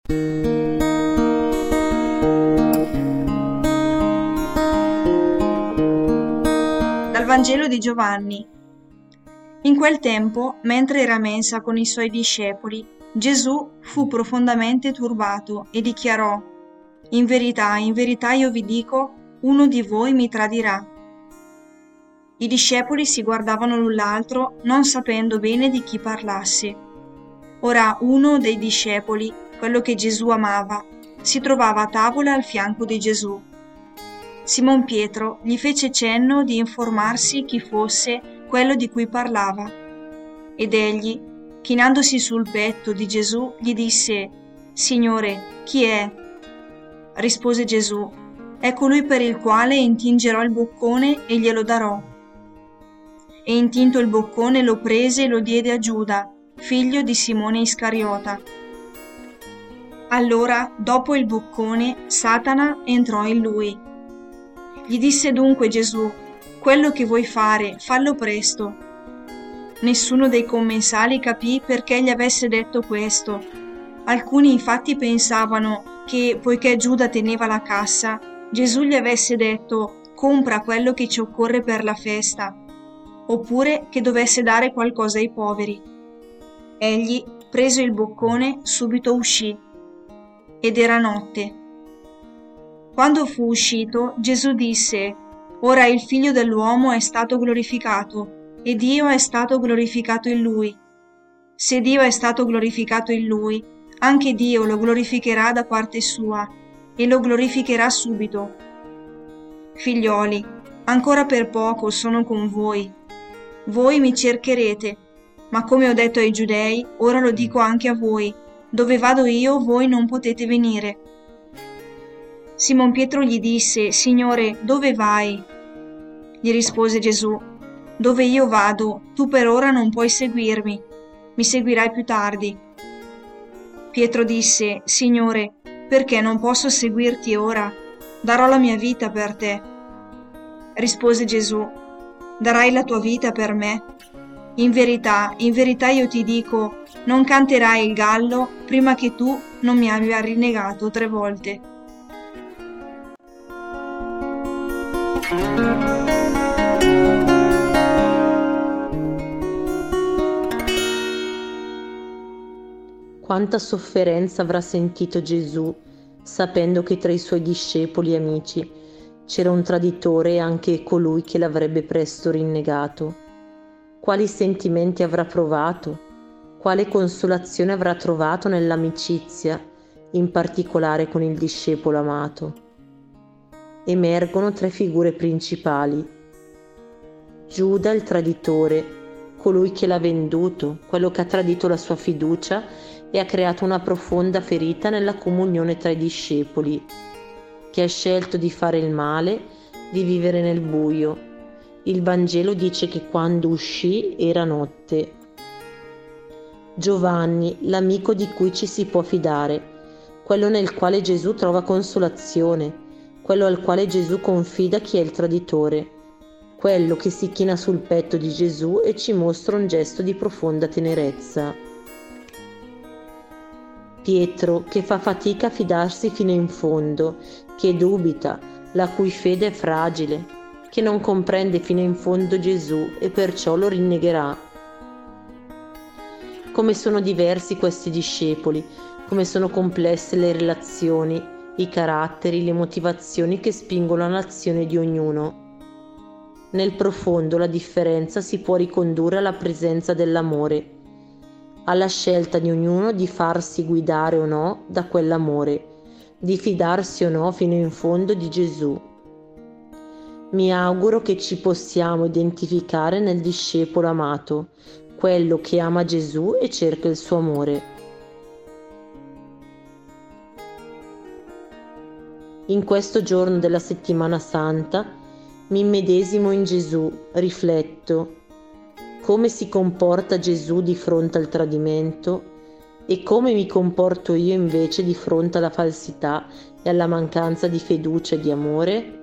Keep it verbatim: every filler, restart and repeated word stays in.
Dal Vangelo di Giovanni. In quel tempo, mentre era a mensa con i suoi discepoli, Gesù fu profondamente turbato e dichiarò: «In verità, in verità io vi dico, uno di voi mi tradirà». I discepoli si guardavano l'un l'altro, non sapendo bene di chi parlasse. Ora uno dei discepoli, quello che Gesù amava, si trovava a tavola al fianco di Gesù. Simon Pietro gli fece cenno di informarsi chi fosse quello di cui parlava. Ed egli, chinandosi sul petto di Gesù, gli disse: «Signore, chi è?» Rispose Gesù: «È colui per il quale intingerò il boccone e glielo darò». E intinto il boccone lo prese e lo diede a Giuda, figlio di Simone Iscariota. Allora, dopo il boccone, Satana entrò in lui. Gli disse dunque Gesù: «Quello che vuoi fare, fallo presto». Nessuno dei commensali capì perché gli avesse detto questo. Alcuni infatti pensavano che, poiché Giuda teneva la cassa, Gesù gli avesse detto: «Compra quello che ci occorre per la festa», oppure che dovesse dare qualcosa ai poveri. Egli, preso il boccone, subito uscì. Ed era notte. Quando fu uscito, Gesù disse: «Ora il Figlio dell'uomo è stato glorificato, e Dio è stato glorificato in lui. Se Dio è stato glorificato in lui, anche Dio lo glorificherà da parte sua, e lo glorificherà subito. Figlioli, ancora per poco sono con voi. Voi mi cercherete, ma come ho detto ai Giudei, ora lo dico anche a voi: dove vado io, voi non potete venire». Simon Pietro gli disse: «Signore, dove vai?» Gli rispose Gesù: «Dove io vado, tu per ora non puoi seguirmi, mi seguirai più tardi». Pietro disse: «Signore, perché non posso seguirti ora? Darò la mia vita per te». Rispose Gesù: «Darai la tua vita per me? In verità, in verità io ti dico, non canterai il gallo prima che tu non mi abbia rinnegato tre volte». Quanta sofferenza avrà sentito Gesù, sapendo che tra i suoi discepoli e amici c'era un traditore e anche colui che l'avrebbe presto rinnegato. Quali sentimenti avrà provato, quale consolazione avrà trovato nell'amicizia, in particolare con il discepolo amato. Emergono tre figure principali: Giuda il traditore, colui che l'ha venduto, quello che ha tradito la sua fiducia e ha creato una profonda ferita nella comunione tra i discepoli, che ha scelto di fare il male, di vivere nel buio. Il Vangelo dice che quando uscì era notte. Giovanni, l'amico di cui ci si può fidare, quello nel quale Gesù trova consolazione, quello al quale Gesù confida chi è il traditore, quello che si china sul petto di Gesù e ci mostra un gesto di profonda tenerezza. Pietro, che fa fatica a fidarsi fino in fondo, che dubita, la cui fede è fragile, che non comprende fino in fondo Gesù e perciò lo rinnegherà. Come sono diversi questi discepoli, come sono complesse le relazioni, i caratteri, le motivazioni che spingono all'azione di ognuno. Nel profondo la differenza si può ricondurre alla presenza dell'amore, alla scelta di ognuno di farsi guidare o no da quell'amore, di fidarsi o no fino in fondo di Gesù. Mi auguro che ci possiamo identificare nel discepolo amato, quello che ama Gesù e cerca il suo amore. In questo giorno della Settimana Santa mi immedesimo in Gesù, rifletto come si comporta Gesù di fronte al tradimento e come mi comporto io invece di fronte alla falsità e alla mancanza di fiducia e di amore.